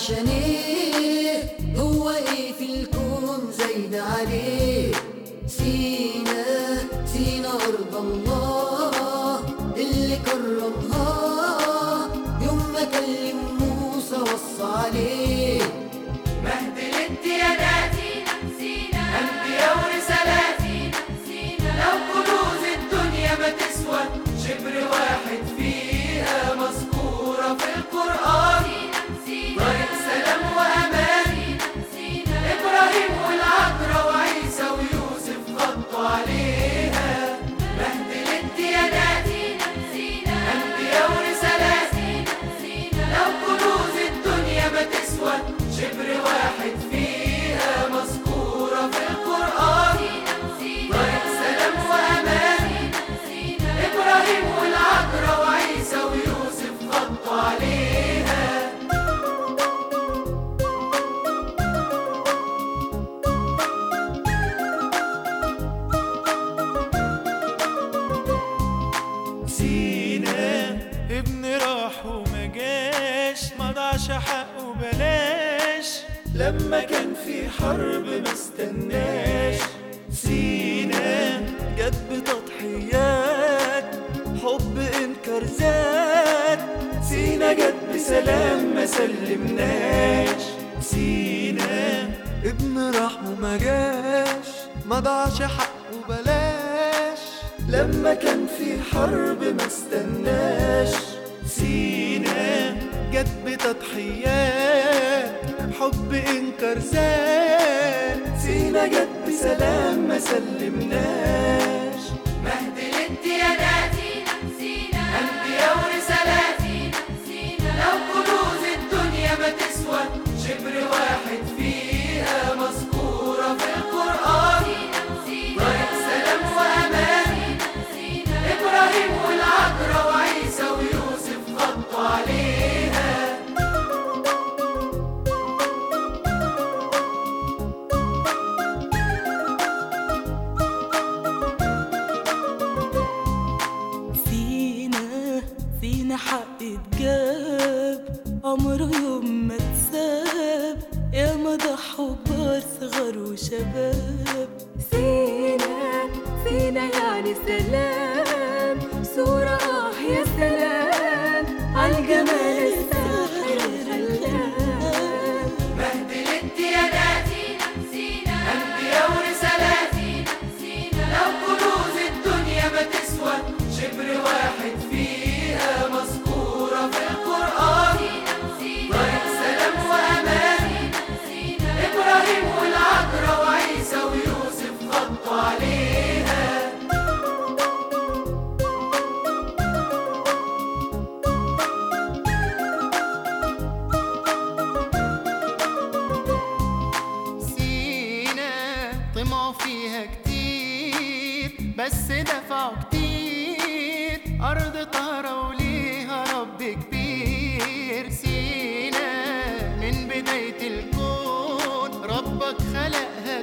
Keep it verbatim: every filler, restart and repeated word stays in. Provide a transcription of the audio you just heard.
عشان ايه؟ هو ايه في الكون زايد عليه؟ سينا سينا أرض الله اللي كرمها يوم ما كلم موسى وصى عليه. مهد الديانات أنبياء ورسالات، لو كنوز الدنيا ما تسوى شبر واحد فيها مذكورة في القرآن. طريق سلام وأمان، إبراهيم والعذراء وعيسى ويوسف غطوا عليها. مهد الديانات أنبياء ورسالات، لو كنوز الدنيا ما تسوى شبر واحد فيها مذكورة في القرآن. طريق سلام وأمان، إبراهيم والعذراء وعيسى ويوسف غطوا عليها. سينا ابن راح وما جاش، ما ضاعش حقه بلاش لما كان في حرب ما استناش. سينا جت بتضحيات، حب انكر زاد. سينا جت بسلام ما سلمناش. سينا ابن راح وما جاش، ما ضاعش حقه بلاش لما كان في حرب ما استناش. سينا جت بتضحيات، حب انكر زاد. سينا جت بسلام ما سلمناش. مهد الديانات أنبياء ورسالات، لو كنوز الدنيا ما تسوى شبر واحد فيها مذكورة في القرآن. طريق سلام وأمان، إبراهيم والعذراء وعيسى ويوسف غطوا عليها. سينا سينا حق اتجاب، عمره يوم ما اتساب. يا ما ضحوا كبار صغار وشباب. سينا سينا يعني سلام، صورة آه يا سلام عالجمال الساحر الخلاب. مهد الديانات أنبياء ورسالات، لو كنوز الدنيا ما تسوى شبر واحد فيها مذكورة في القرآن. طريق سلام وأمان، إبراهيم والعذراء وعيسى ويوسف غطوا عليها. سينا طمعوا فيها كتير بس دفعوا كتير، أرض طهرة وليها رب كبير. سينا من بداية الكون ربك خلقها